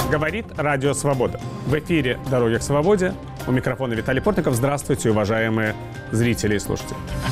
Говорит Радио Свобода. В эфире «Дороги к свободе». У микрофона Виталий Портников. Здравствуйте, уважаемые зрители и слушатели.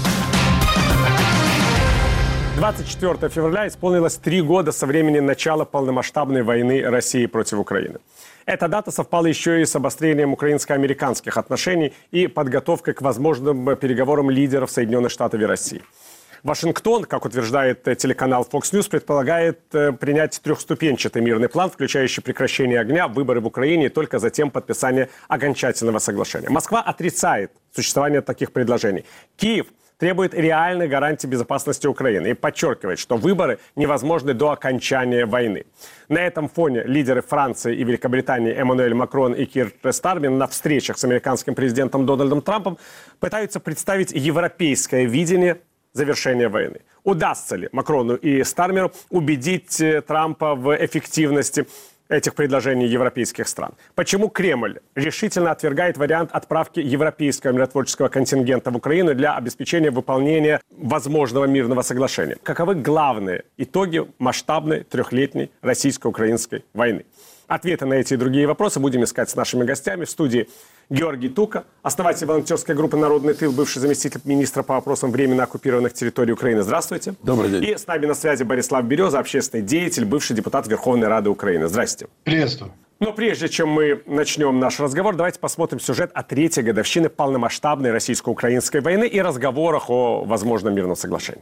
24 февраля исполнилось 3 года со времени начала полномасштабной войны России против Украины. Эта дата совпала еще и с обострением украинско-американских отношений и подготовкой к возможным переговорам лидеров Соединенных Штатов и России. Вашингтон, как утверждает телеканал Fox News, предполагает принять трехступенчатый мирный план, включающий прекращение огня, выборы в Украине и только затем подписание окончательного соглашения. Москва отрицает существование таких предложений. Киев требует реальной гарантии безопасности Украины и подчеркивает, что выборы невозможны до окончания войны. На этом фоне лидеры Франции и Великобритании Эммануэль Макрон и Кир Стармер на встречах с американским президентом Дональдом Трампом пытаются представить европейское видение завершения войны. Удастся ли Макрону и Стармеру убедить Трампа в эффективности этих предложений европейских стран? Почему Кремль решительно отвергает вариант отправки европейского миротворческого контингента в Украину для обеспечения выполнения возможного мирного соглашения? Каковы главные итоги масштабной трехлетней российско-украинской войны? Ответы на эти и другие вопросы будем искать с нашими гостями. В студии Георгий Тука, основатель волонтерской группы «Народный тыл», бывший заместитель министра по вопросам временно оккупированных территорий Украины. Здравствуйте. Добрый день. И с нами на связи Борислав Береза, общественный деятель, бывший депутат Верховной Рады Украины. Здравствуйте. Приветствую. Но прежде чем мы начнем наш разговор, давайте посмотрим сюжет о 3-й годовщине полномасштабной российско-украинской войны и разговорах о возможном мирном соглашении.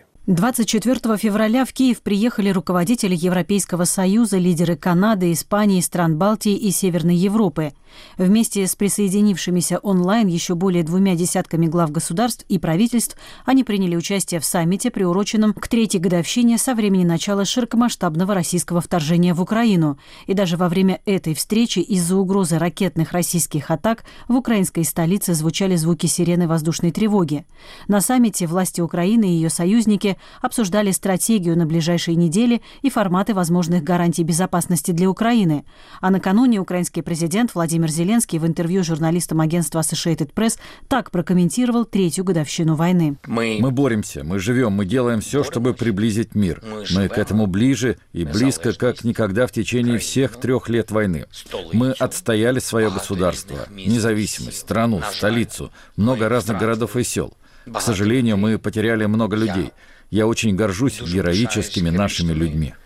24 февраля в Киев приехали руководители Европейского Союза, лидеры Канады, Испании, стран Балтии и Северной Европы. Вместе с присоединившимися онлайн еще более 2 десятками глав государств и правительств они приняли участие в саммите, приуроченном к 3-й годовщине со времени начала широкомасштабного российского вторжения в Украину. И даже во время этой встречи из-за угрозы ракетных российских атак в украинской столице звучали звуки сирены воздушной тревоги. На саммите власти Украины и ее союзники обсуждали стратегию на ближайшие недели и форматы возможных гарантий безопасности для Украины. А накануне украинский президент Владимир Зеленский в интервью журналистам агентства Associated Press так прокомментировал 3-ю годовщину войны. Мы боремся, мы живем, мы делаем все, чтобы приблизить мир. Мы к этому ближе и близко, как никогда в течение всех 3 лет войны. Мы отстояли свое государство, независимость, страну, столицу, много разных городов и сел. К сожалению, мы потеряли много людей. Я очень горжусь героическими нашими людьми.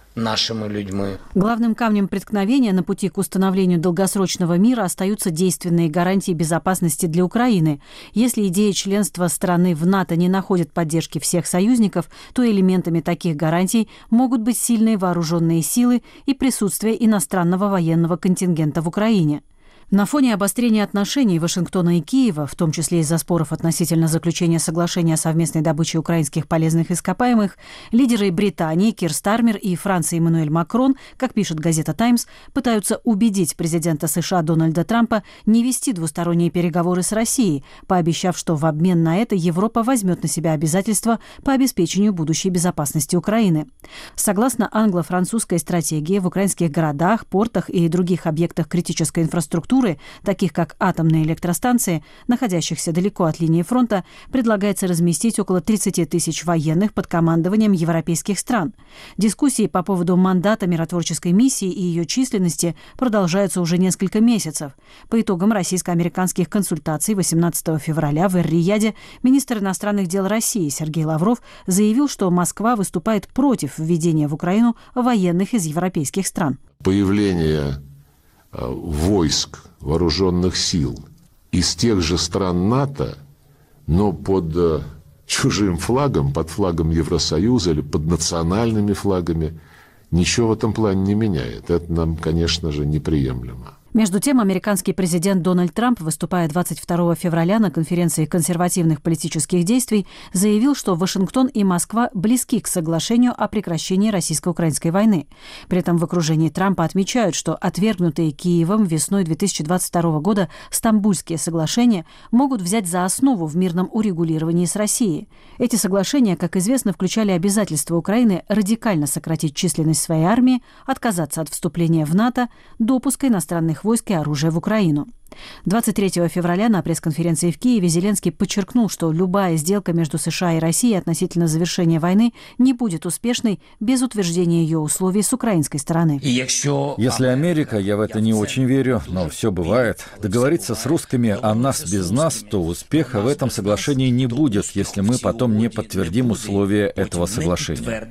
Главным камнем преткновения на пути к установлению долгосрочного мира остаются действенные гарантии безопасности для Украины. Если идея членства страны в НАТО не находит поддержки всех союзников, то элементами таких гарантий могут быть сильные вооруженные силы и присутствие иностранного военного контингента в Украине. На фоне обострения отношений Вашингтона и Киева, в том числе из-за споров относительно заключения соглашения о совместной добыче украинских полезных ископаемых, лидеры Британии Кир Стармер и Франции Эммануэль Макрон, как пишет газета «Таймс», пытаются убедить президента США Дональда Трампа не вести двусторонние переговоры с Россией, пообещав, что в обмен на это Европа возьмет на себя обязательства по обеспечению будущей безопасности Украины. Согласно англо-французской стратегии, в украинских городах, портах и других объектах критической инфраструктуры, таких как атомные электростанции, находящихся далеко от линии фронта, предлагается разместить около 30 тысяч военных под командованием европейских стран. Дискуссии по поводу мандата миротворческой миссии и ее численности продолжаются уже несколько месяцев. По итогам российско-американских консультаций 18 февраля в Эр-Рияде министр иностранных дел России Сергей Лавров заявил, что Москва выступает против введения в Украину военных из европейских стран. Появление войск, вооруженных сил из тех же стран НАТО, но под чужим флагом, под флагом Евросоюза или под национальными флагами, ничего в этом плане не меняет. Это нам, конечно же, неприемлемо. Между тем, американский президент Дональд Трамп, выступая 22 февраля на конференции консервативных политических действий, заявил, что Вашингтон и Москва близки к соглашению о прекращении российско-украинской войны. При этом в окружении Трампа отмечают, что отвергнутые Киевом весной 2022 года Стамбульские соглашения могут взять за основу в мирном урегулировании с Россией. Эти соглашения, как известно, включали обязательство Украины радикально сократить численность своей армии, отказаться от вступления в НАТО, допуска иностранных войск и оружия в Украину. 23 февраля на пресс-конференции в Киеве Зеленский подчеркнул, что любая сделка между США и Россией относительно завершения войны не будет успешной без утверждения ее условий с украинской стороны. Если Америка, я в это не очень верю, но все бывает, договорится с русскими о нас без нас, то успеха в этом соглашении не будет, если мы потом не подтвердим условия этого соглашения.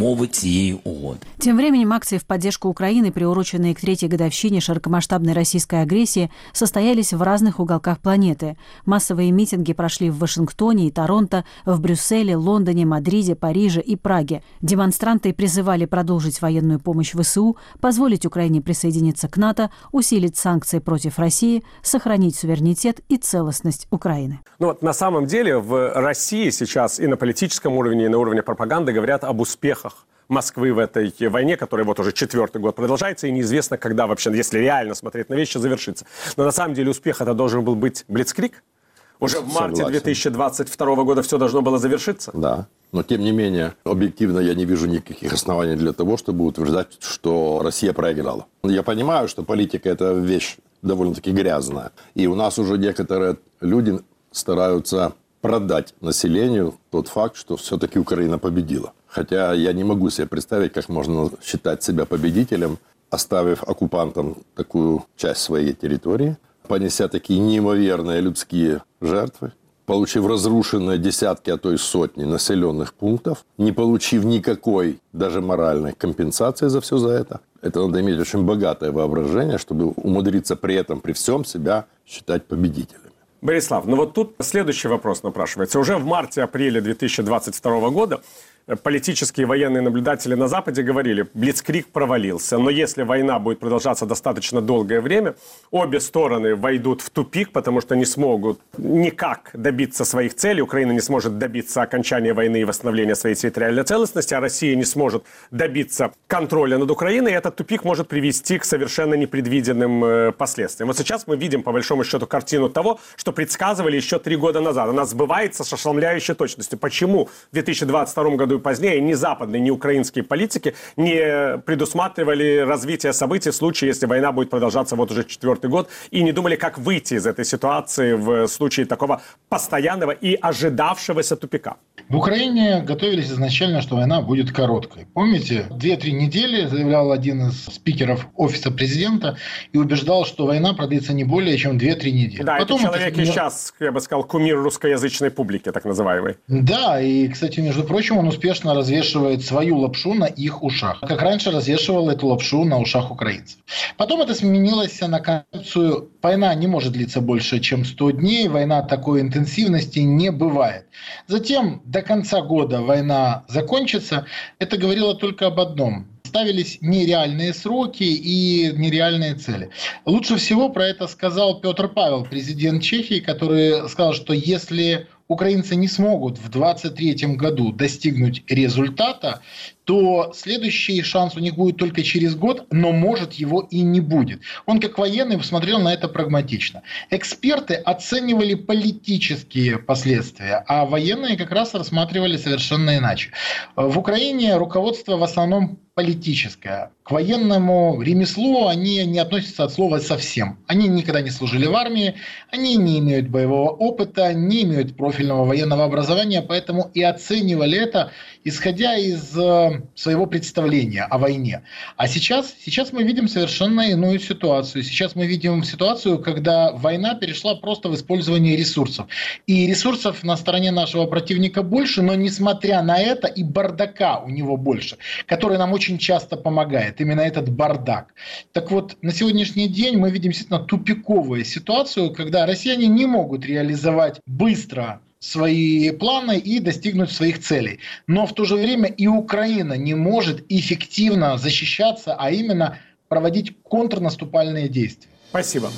Тем временем акции в поддержку Украины, приуроченные к 3-й годовщине широкомасштабной российской агрессии, состоялись в разных уголках планеты. Массовые митинги прошли в Вашингтоне и Торонто, в Брюсселе, Лондоне, Мадриде, Париже и Праге. Демонстранты призывали продолжить военную помощь ВСУ, позволить Украине присоединиться к НАТО, усилить санкции против России, сохранить суверенитет и целостность Украины. Ну вот на самом деле в России сейчас и на политическом уровне, и на уровне пропаганды говорят об успехах Москвы в этой войне, которая вот уже 4-й год продолжается, и неизвестно, когда вообще, если реально смотреть на вещи, завершится. Но на самом деле успех это должен был быть блицкриг. Уже в марте 2022 года все должно было завершиться. Да, но тем не менее, объективно я не вижу никаких оснований для того, чтобы утверждать, что Россия проиграла. Я понимаю, что политика – это вещь довольно-таки грязная. И у нас уже некоторые люди стараются продать населению тот факт, что все-таки Украина победила. Хотя я не могу себе представить, как можно считать себя победителем, оставив оккупантам такую часть своей территории, понеся такие неимоверные людские жертвы, получив разрушенные десятки, а то и сотни населенных пунктов, не получив никакой даже моральной компенсации за все за это. Это надо иметь очень богатое воображение, чтобы умудриться при этом, при всем себя считать победителем. Борислав, ну вот тут следующий вопрос напрашивается. Уже в марте-апреле 2022 года политические и военные наблюдатели на Западе говорили, блицкриг провалился, но если война будет продолжаться достаточно долгое время, обе стороны войдут в тупик, потому что не смогут никак добиться своих целей. Украина не сможет добиться окончания войны и восстановления своей территориальной целостности, а Россия не сможет добиться контроля над Украиной, и этот тупик может привести к совершенно непредвиденным последствиям. Вот сейчас мы видим, по большому счету, картину того, что предсказывали еще 3 года назад. Она сбывается с ошеломляющей точностью. Почему в 2022 году и позднее ни западные, ни украинские политики не предусматривали развитие событий в случае, если война будет продолжаться вот уже 4-й год, и не думали, как выйти из этой ситуации в случае такого постоянного и ожидавшегося тупика? В Украине готовились изначально, что война будет короткой. Помните, 2-3 недели заявлял один из спикеров офиса президента и убеждал, что война продлится не более чем 2-3 недели. Да, потом это человек и сейчас, я бы сказал, кумир русскоязычной публики, так называемый. Да, и, кстати, между прочим, он успешно развешивает свою лапшу на их ушах. Как раньше развешивал эту лапшу на ушах украинцев. Потом это сменилось на концепцию: война не может длиться больше, чем 100 дней, война такой интенсивности не бывает. Затем до конца года война закончится. Это говорило только об одном: ставились нереальные сроки и нереальные цели. Лучше всего про это сказал Петр Павел, президент Чехии, который сказал, что если украинцы не смогут в 2023 году достигнуть результата, то следующий шанс у них будет только через год, но может его и не будет. Он как военный посмотрел на это прагматично. Эксперты оценивали политические последствия, а военные как раз рассматривали совершенно иначе. В Украине руководство в основном политическое. К военному ремеслу они не относятся от слова совсем. Они никогда не служили в армии, они не имеют боевого опыта, не имеют профильного военного образования, поэтому и оценивали это, исходя из своего представления о войне. А сейчас мы видим совершенно иную ситуацию. Сейчас мы видим ситуацию, когда война перешла просто в использование ресурсов. И ресурсов на стороне нашего противника больше, но несмотря на это и бардака у него больше, который нам очень часто помогает. Именно этот бардак. Так вот, на сегодняшний день мы видим действительно тупиковую ситуацию, когда россияне не могут реализовать быстро свои планы и достигнуть своих целей. Но в то же время и Украина не может эффективно защищаться, а именно проводить контрнаступальные действия. Спасибо.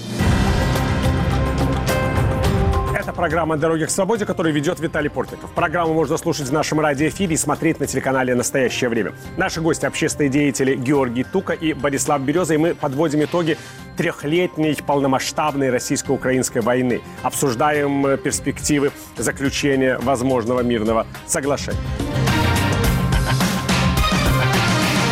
Это программа «Дороги к свободе», которую ведет Виталий Портников. Программу можно слушать в нашем радиоэфире и смотреть на телеканале «Настоящее время». Наши гости – общественные деятели Георгий Тука и Борислав Береза. И мы подводим итоги 3-летней полномасштабной российско-украинской войны. Обсуждаем перспективы заключения возможного мирного соглашения.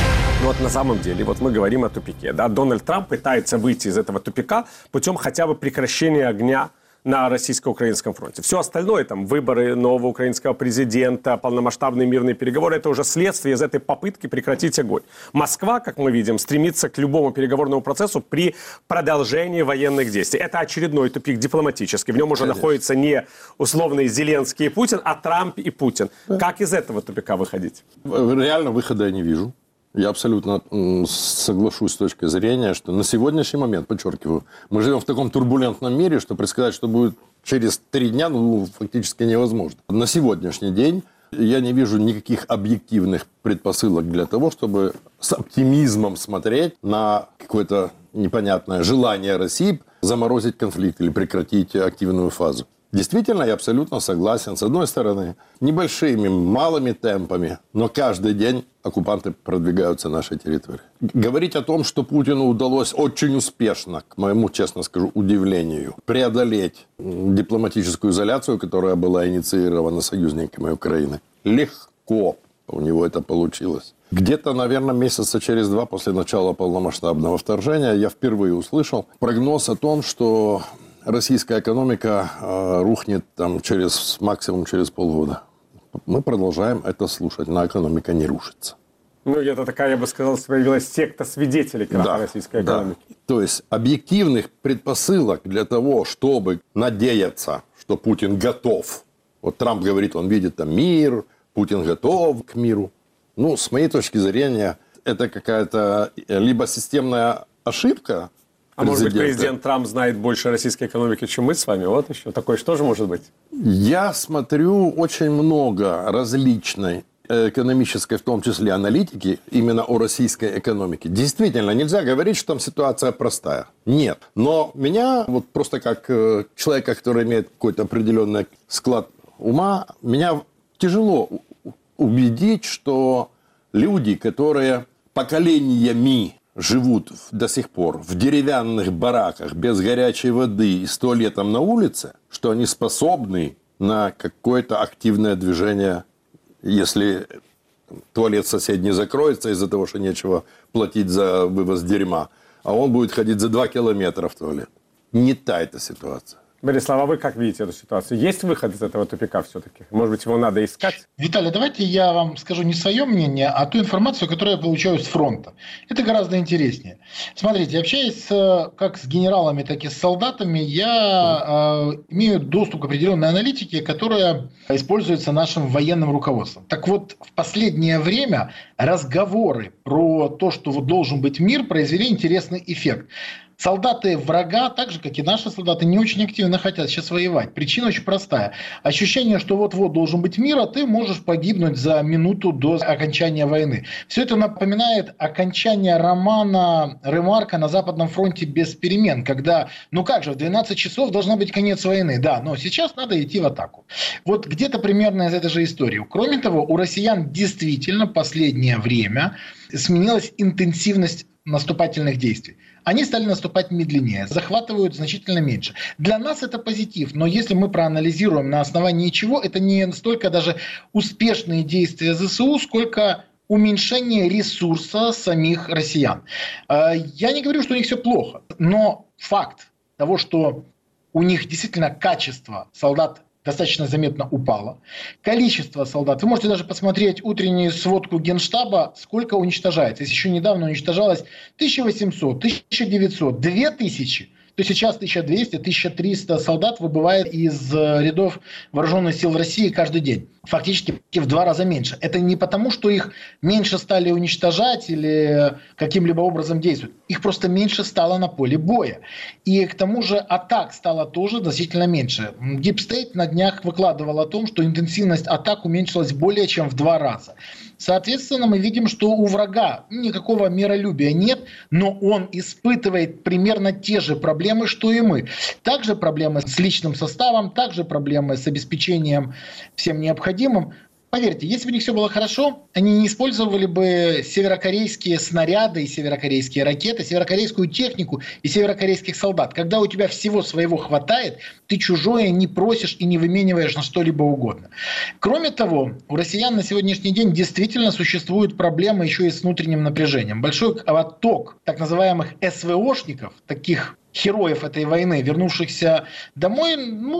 вот на самом деле, вот мы говорим о тупике, да, Дональд Трамп пытается выйти из этого тупика путем хотя бы прекращения огня на российско-украинском фронте. Все остальное, там, выборы нового украинского президента, полномасштабные мирные переговоры, это уже следствие из этой попытки прекратить огонь. Москва, как мы видим, стремится к любому переговорному процессу при продолжении военных действий. Это очередной тупик дипломатический. В нем уже находятся не условные Зеленский и Путин, а Трамп и Путин. Как из этого тупика выходить? Реально выхода я не вижу. Я абсолютно соглашусь с точки зрения, что на сегодняшний момент, подчеркиваю, мы живем в таком турбулентном мире, что предсказать, что будет через 3 дня, фактически невозможно. На сегодняшний день я не вижу никаких объективных предпосылок для того, чтобы с оптимизмом смотреть на какое-то непонятное желание России заморозить конфликт или прекратить активную фазу. Действительно, я абсолютно согласен. С одной стороны, небольшими, малыми темпами, но каждый день оккупанты продвигаются на нашей территории. Говорить о том, что Путину удалось очень успешно, к моему, честно скажу, удивлению, преодолеть дипломатическую изоляцию, которая была инициирована союзниками Украины, легко у него это получилось. Где-то, наверное, месяца через 2 после начала полномасштабного вторжения я впервые услышал прогноз о том, что российская экономика рухнет там максимум через полгода. Мы продолжаем это слушать, но экономика не рушится. Ну, это такая, я бы сказал, появилась секта свидетелей краха российской экономики. Да. То есть объективных предпосылок для того, чтобы надеяться, что Путин готов. Вот Трамп говорит, он видит там мир, Путин готов к миру. Ну, с моей точки зрения, это какая-то либо системная ошибка. А может быть, президент Трамп знает больше российской экономики, чем мы с вами? Вот еще. Такое что же может быть? Я смотрю очень много различной экономической, в том числе аналитики, именно о российской экономике. Действительно, нельзя говорить, что там ситуация простая. Нет. Но меня, вот просто как человека, который имеет какой-то определенный склад ума, меня тяжело убедить, что люди, которые поколениями живут до сих пор в деревянных бараках без горячей воды и с туалетом на улице, что они способны на какое-то активное движение, если туалет соседний закроется из-за того, что нечего платить за вывоз дерьма, а он будет ходить за 2 километра в туалет. Не та эта ситуация. Борислав, а вы как видите эту ситуацию? Есть выход из этого тупика все-таки? Может быть, его надо искать? Виталий, давайте я вам скажу не свое мнение, а ту информацию, которую я получаю с фронта. Это гораздо интереснее. Смотрите, общаясь как с генералами, так и с солдатами, я имею доступ к определенной аналитике, которая используется нашим военным руководством. Так вот, в последнее время разговоры про то, что вот должен быть мир, произвели интересный эффект. Солдаты врага, так же, как и наши солдаты, не очень активно хотят сейчас воевать. Причина очень простая. Ощущение, что вот-вот должен быть мир, а ты можешь погибнуть за минуту до окончания войны. Все это напоминает окончание романа Ремарка «На Западном фронте без перемен», когда, ну как же, в 12 часов должна быть конец войны. Да, но сейчас надо идти в атаку. Вот где-то примерно из этой же истории. Кроме того, у россиян действительно в последнее время сменилась интенсивность наступательных действий. Они стали наступать медленнее, захватывают значительно меньше. Для нас это позитив, но если мы проанализируем на основании чего, это не столько даже успешные действия ЗСУ, сколько уменьшение ресурса самих россиян. Я не говорю, что у них все плохо, но факт того, что у них действительно качество солдат достаточно заметно упало. Количество солдат. Вы можете даже посмотреть утреннюю сводку Генштаба, сколько уничтожается. Если еще недавно уничтожалось 1800, 1900, 2000, то сейчас 1200, 1300 солдат выбывает из рядов вооруженных сил России каждый день. Фактически в 2 раза меньше. Это не потому, что их меньше стали уничтожать или каким-либо образом действовать. Их просто меньше стало на поле боя. И к тому же атак стало тоже значительно меньше. Deep State на днях выкладывал о том, что интенсивность атак уменьшилась более чем в 2 раза. Соответственно, мы видим, что у врага никакого миролюбия нет, но он испытывает примерно те же проблемы, что и мы. Также проблемы с личным составом, также проблемы с обеспечением всем необходимым. Поверьте, если бы у них все было хорошо, они не использовали бы северокорейские снаряды и северокорейские ракеты, северокорейскую технику и северокорейских солдат. Когда у тебя всего своего хватает, ты чужое не просишь и не вымениваешь на что-либо угодно. Кроме того, у россиян на сегодняшний день действительно существуют проблемы еще и с внутренним напряжением. Большой отток так называемых СВОшников, таких героев этой войны, вернувшихся домой,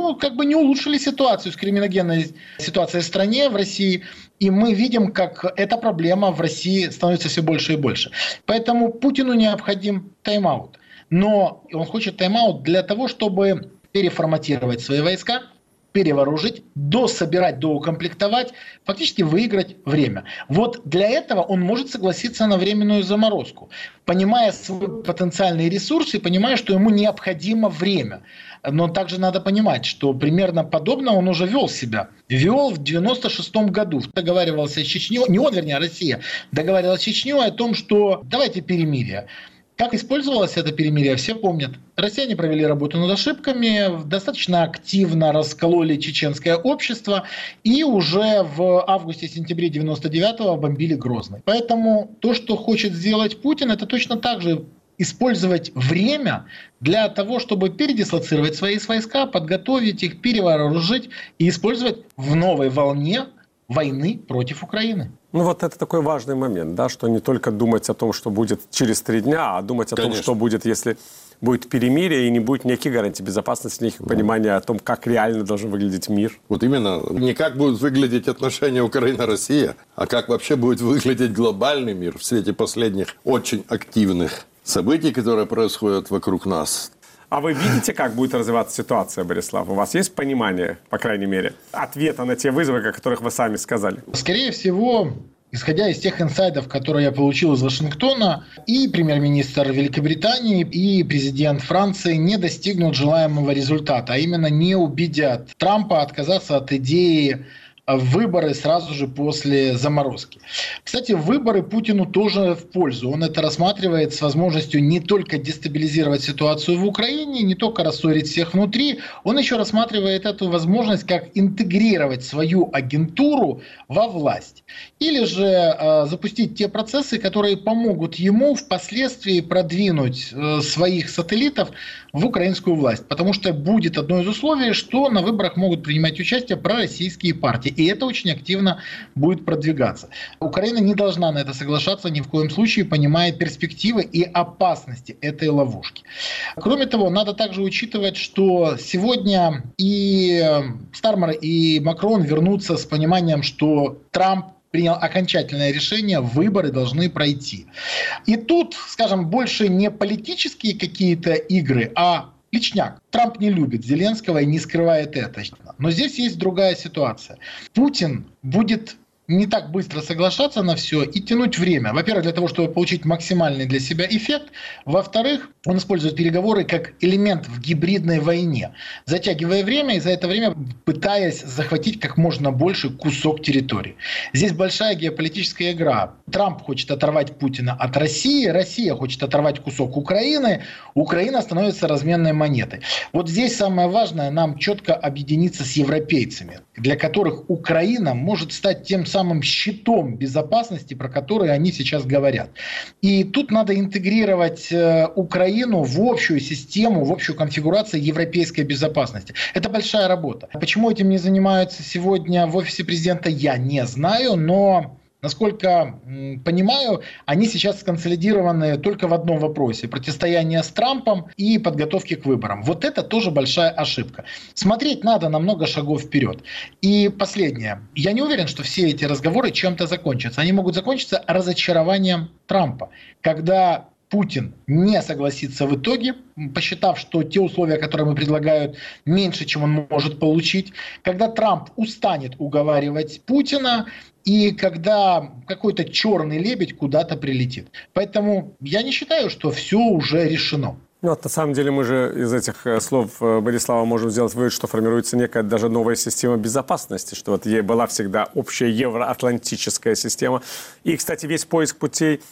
не улучшили ситуацию с криминогенной ситуацией в стране, в России. И мы видим, как эта проблема в России становится все больше и больше. Поэтому Путину необходим тайм-аут. Но он хочет тайм-аут для того, чтобы переформатировать свои войска, перевооружить, дособирать, доукомплектовать, фактически выиграть время. Вот для этого он может согласиться на временную заморозку, понимая свой потенциальный ресурс и понимая, что ему необходимо время. Но также надо понимать, что примерно подобно он уже вел себя. Вел в 96-м году. Договаривался с Чечней, не он, вернее, а Россия, договаривалась с Чечней о том, что давайте перемирие. Как использовалось это перемирие, все помнят. Россияне провели работу над ошибками, достаточно активно раскололи чеченское общество и уже в августе-сентябре 99-го бомбили Грозный. Поэтому то, что хочет сделать Путин, это точно так же использовать время для того, чтобы передислоцировать свои войска, подготовить их, перевооружить и использовать в новой волне войны против Украины. Вот это такой важный момент, да, что не только думать о том, что будет через 3 дня, а думать о том, что будет, если будет перемирие и не будет никаких гарантий безопасности, никаких понимания о том, как реально должен выглядеть мир. Вот именно. Не как будут выглядеть отношения Украина-Россия, а как вообще будет выглядеть глобальный мир в свете последних очень активных событий, которые происходят вокруг нас. А вы видите, как будет развиваться ситуация, Борислав? У вас есть понимание, по крайней мере, ответа на те вызовы, о которых вы сами сказали? Скорее всего, исходя из тех инсайдов, которые я получил из Вашингтона, и премьер-министр Великобритании, и президент Франции не достигнут желаемого результата, а именно не убедят Трампа отказаться от идеи выборы сразу же после заморозки. Кстати, выборы Путину тоже в пользу. Он это рассматривает с возможностью не только дестабилизировать ситуацию в Украине, не только рассорить всех внутри, он еще рассматривает эту возможность как интегрировать свою агентуру во власть. Или же запустить те процессы, которые помогут ему впоследствии продвинуть своих сателлитов в украинскую власть. Потому что будет одно из условий, что на выборах могут принимать участие пророссийские партии. И это очень активно будет продвигаться. Украина не должна на это соглашаться ни в коем случае, понимая перспективы и опасности этой ловушки. Кроме того, надо также учитывать, что сегодня и Стармер, и Макрон вернутся с пониманием, что Трамп принял окончательное решение, выборы должны пройти. И тут, скажем, больше не политические какие-то игры, а личняк. Трамп не любит Зеленского и не скрывает это. Но здесь есть другая ситуация. Путин будет не так быстро соглашаться на все и тянуть время. Во-первых, для того, чтобы получить максимальный для себя эффект. Во-вторых, он использует переговоры как элемент в гибридной войне, затягивая время и за это время пытаясь захватить как можно больше кусок территории. Здесь большая геополитическая игра. Трамп хочет оторвать Путина от России, Россия хочет оторвать кусок Украины, Украина становится разменной монетой. Вот здесь самое важное нам четко объединиться с европейцами, для которых Украина может стать тем самым щитом безопасности, про который они сейчас говорят. И тут надо интегрировать Украину в общую систему, в общую конфигурацию европейской безопасности. Это большая работа. Почему этим не занимаются сегодня в офисе президента, я не знаю, но насколько понимаю, они сейчас сконсолидированы только в одном вопросе – противостояние с Трампом и подготовки к выборам. Вот это тоже большая ошибка. Смотреть надо на много шагов вперед. И последнее. Я не уверен, что все эти разговоры чем-то закончатся. Они могут закончиться разочарованием Трампа, когда Путин не согласится в итоге, посчитав, что те условия, которые ему предлагают, меньше, чем он может получить, когда Трамп устанет уговаривать Путина, и когда какой-то черный лебедь куда-то прилетит. Поэтому я не считаю, что все уже решено. Вот, на самом деле мы же из этих слов Борислава можем сделать вывод, что формируется некая даже новая система безопасности, что вот была всегда общая евроатлантическая система. И, кстати, весь поиск путей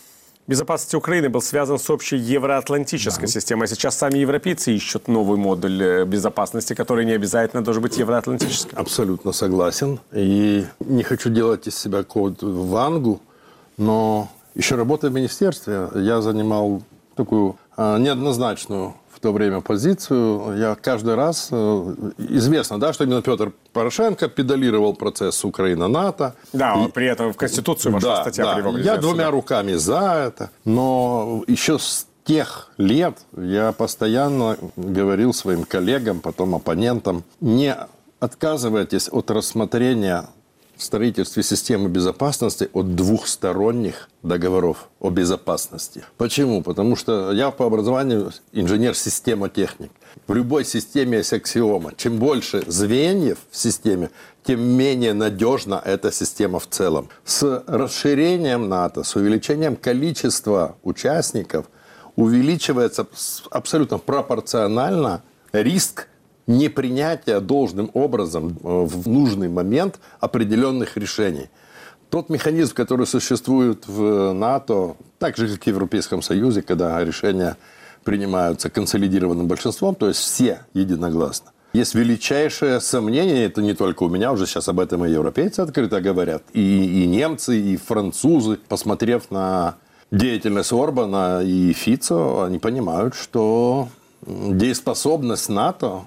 безопасности Украины был связан с общей евроатлантической системой. Сейчас сами европейцы ищут новый модуль безопасности, который не обязательно должен быть евроатлантическим. Абсолютно согласен. И не хочу делать из себя какого-то вангу, но еще работая в министерстве, я занимал такую неоднозначную в то время позицию. Я каждый раз... Известно, да, что именно Петр Порошенко педалировал процесс Украина-НАТО. Да, при этом в Конституцию вошла статья при его Я двумя руками за это. Но еще с тех лет я постоянно говорил своим коллегам, потом оппонентам, не отказывайтесь от рассмотрения в строительстве системы безопасности от двухсторонних договоров о безопасности. Почему? Потому что я по образованию инженер-системотехник. В любой системе есть аксиома. Чем больше звеньев в системе, тем менее надежна эта система в целом. С расширением НАТО, с увеличением количества участников увеличивается абсолютно пропорционально риск непринятия должным образом в нужный момент определенных решений. Тот механизм, который существует в НАТО, так же, как и в Европейском Союзе, когда решения принимаются консолидированным большинством, то есть все единогласно. Есть величайшее сомнение, это не только у меня, уже сейчас об этом и европейцы открыто говорят, и немцы, и французы, посмотрев на деятельность Орбана и Фицо, они понимают, что дееспособность НАТО,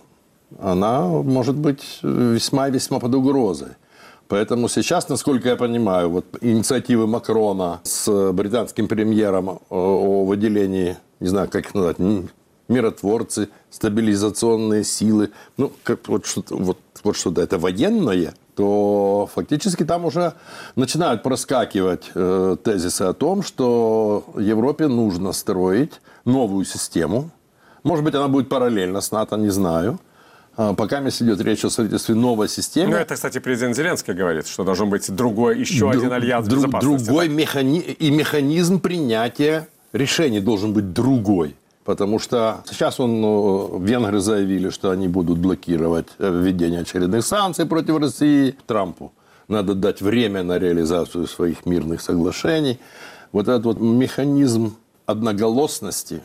она может быть весьма-весьма под угрозой. Поэтому сейчас, насколько я понимаю, вот инициативы Макрона с британским премьером о выделении, не знаю, как их назвать, миротворцы, стабилизационные силы, ну, как, вот что-то это военное, то фактически там уже начинают проскакивать тезисы о том, что Европе нужно строить новую систему. Может быть, она будет параллельно с НАТО, не знаю. Пока идет речь о строительстве новой системы. Ну, это, кстати, президент Зеленский говорит, что должен быть другой, еще один альянс безопасности. Другой механизм принятия решений должен быть другой. Потому что сейчас венгры заявили, что они будут блокировать введение очередных санкций против России. Трампу надо дать время на реализацию своих мирных соглашений. Вот этот вот механизм одноголосности,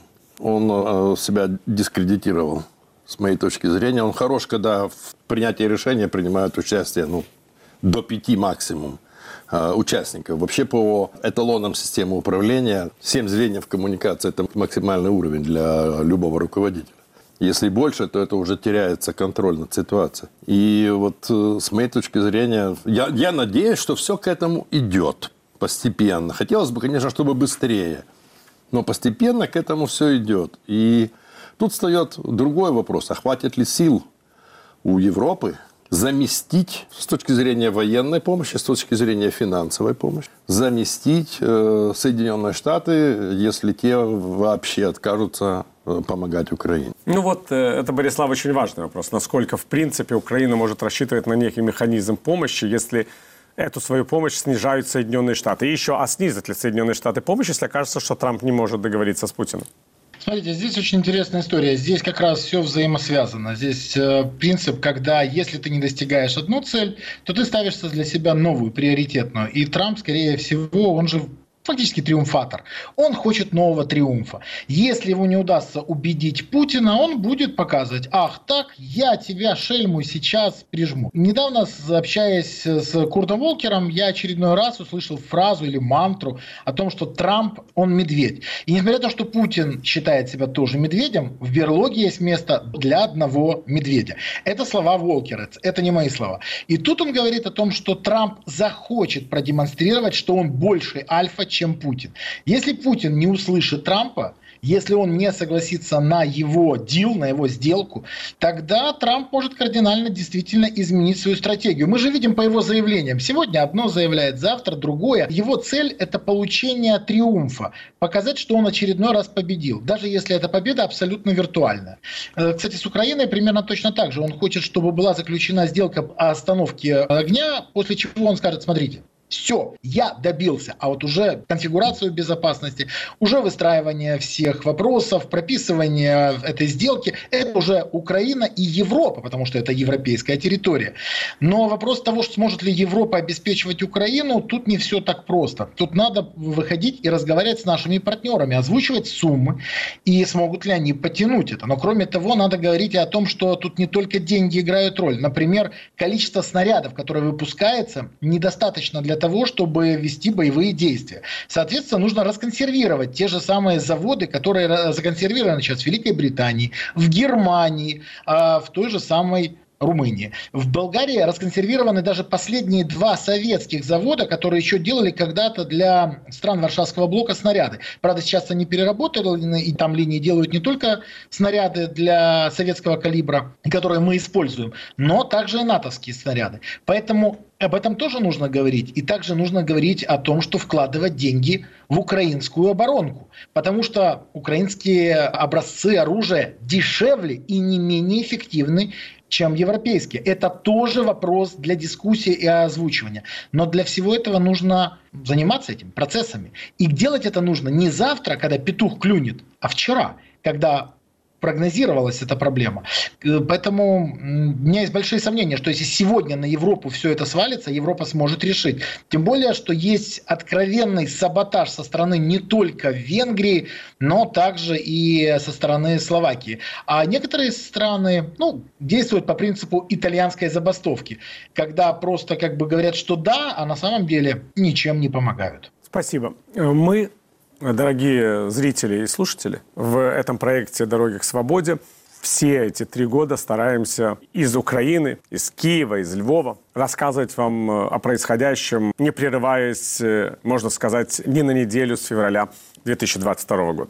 он себя дискредитировал. С моей точки зрения, он хорош, когда в принятии решения принимают участие до 5 максимум участников. Вообще, по эталонам системы управления 7 звеньев коммуникации – это максимальный уровень для любого руководителя. Если больше, то это уже теряется контроль над ситуацией. И вот с моей точки зрения, я надеюсь, что все к этому идет постепенно. Хотелось бы, конечно, чтобы быстрее, но постепенно к этому все идет. И тут встает другой вопрос. А хватит ли сил у Европы заместить, с точки зрения военной помощи, с точки зрения финансовой помощи, заместить Соединенные Штаты, если те вообще откажутся помогать Украине? Ну вот, это, Борислав, очень важный вопрос. Насколько, в принципе, Украина может рассчитывать на некий механизм помощи, если эту свою помощь снижают Соединенные Штаты? И еще, а снизят ли Соединенные Штаты помощь, если окажется, что Трамп не может договориться с Путиным? Смотрите, здесь очень интересная история. Здесь как раз все взаимосвязано. Здесь принцип, когда если ты не достигаешь одну цель, то ты ставишься для себя новую, приоритетную. И Трамп, скорее всего, он же фактически триумфатор. Он хочет нового триумфа. Если ему не удастся убедить Путина, он будет показывать: ах так, я тебя, шельму, сейчас прижму. Недавно, общаясь с Куртом Волкером, я очередной раз услышал фразу или мантру о том, что Трамп, он медведь. И несмотря на то, что Путин считает себя тоже медведем, в берлоге есть место для одного медведя. Это слова Волкера, это не мои слова. И тут он говорит о том, что Трамп захочет продемонстрировать, что он больше альфа, чем Путин. Если Путин не услышит Трампа, если он не согласится на его дил, на его сделку, тогда Трамп может кардинально действительно изменить свою стратегию. Мы же видим по его заявлениям. Сегодня одно заявляет, завтра другое. Его цель – это получение триумфа. Показать, что он очередной раз победил. Даже если эта победа абсолютно виртуальная. Кстати, с Украиной примерно точно так же. Он хочет, чтобы была заключена сделка о остановке огня, после чего он скажет: смотрите, Все, я добился. А вот уже конфигурацию безопасности, уже выстраивание всех вопросов, прописывание этой сделки, это уже Украина и Европа, потому что это европейская территория. Но вопрос того, что сможет ли Европа обеспечивать Украину, тут не все так просто. Тут надо выходить и разговаривать с нашими партнерами, озвучивать суммы, и смогут ли они потянуть это. Но кроме того, надо говорить и о том, что тут не только деньги играют роль. Например, количество снарядов, которое выпускается, недостаточно для того, чтобы вести боевые действия. Соответственно, нужно расконсервировать те же самые заводы, которые законсервированы сейчас в Великой Британии, в Германии, в той же самой Румынии. В Болгарии расконсервированы даже последние 2 советских завода, которые еще делали когда-то для стран Варшавского блока снаряды. Правда, сейчас они переработали, и там линии делают не только снаряды для советского калибра, которые мы используем, но также и натовские снаряды. Поэтому об этом тоже нужно говорить. И также нужно говорить о том, что вкладывать деньги в украинскую оборонку. Потому что украинские образцы оружия дешевле и не менее эффективны, чем европейские. Это тоже вопрос для дискуссии и озвучивания. Но для всего этого нужно заниматься этими процессами. И делать это нужно не завтра, когда петух клюнет, а вчера, когда прогнозировалась эта проблема. Поэтому у меня есть большие сомнения, что если сегодня на Европу все это свалится, Европа сможет решить. Тем более, что есть откровенный саботаж со стороны не только Венгрии, но также и со стороны Словакии. А некоторые страны действуют по принципу итальянской забастовки, когда просто как бы говорят, что да, а на самом деле ничем не помогают. Спасибо. Мы, дорогие зрители и слушатели, в этом проекте «Дороги к свободе» все эти 3 года стараемся из Украины, из Киева, из Львова рассказывать вам о происходящем, не прерываясь, можно сказать, ни на неделю с февраля 2022 года.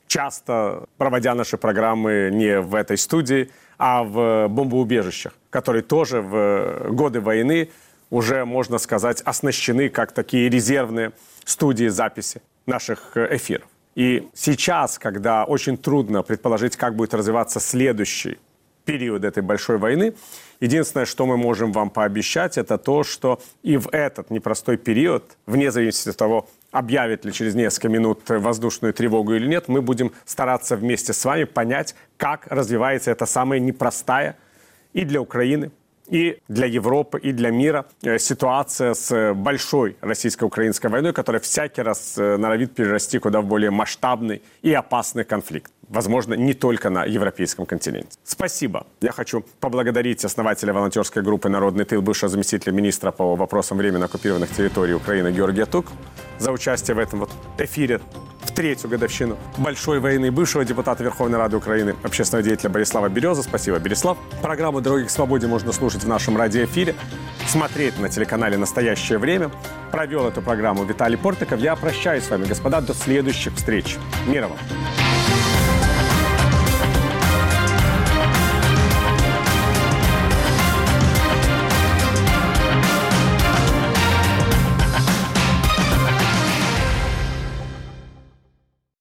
Часто проводя наши программы не в этой студии, а в бомбоубежищах, которые тоже в годы войны уже, можно сказать, оснащены как такие резервные студии записи наших эфиров. И сейчас, когда очень трудно предположить, как будет развиваться следующий период этой большой войны, единственное, что мы можем вам пообещать, это то, что и в этот непростой период, вне зависимости от того, объявит ли через несколько минут воздушную тревогу или нет, мы будем стараться вместе с вами понять, как развивается эта самая непростая и для Украины, и для Европы, и для мира ситуация с большой российско-украинской войной, которая всякий раз норовит перерасти куда в более масштабный и опасный конфликт. Возможно, не только на европейском континенте. Спасибо. Я хочу поблагодарить основателя волонтерской группы «Народный тыл», бывшего заместителя министра по вопросам временно оккупированных территорий Украины Георгия Тук за участие в этом эфире в 3-ю годовщину большой войны, бывшего депутата Верховной Рады Украины, общественного деятеля Борислава Береза. Спасибо, Борислав. Программу «Дороги к свободе» можно слушать в нашем радиоэфире, смотреть на телеканале «Настоящее время». Провел эту программу Виталий Портников. Я прощаюсь с вами, господа, до следующих встреч. Мира вам.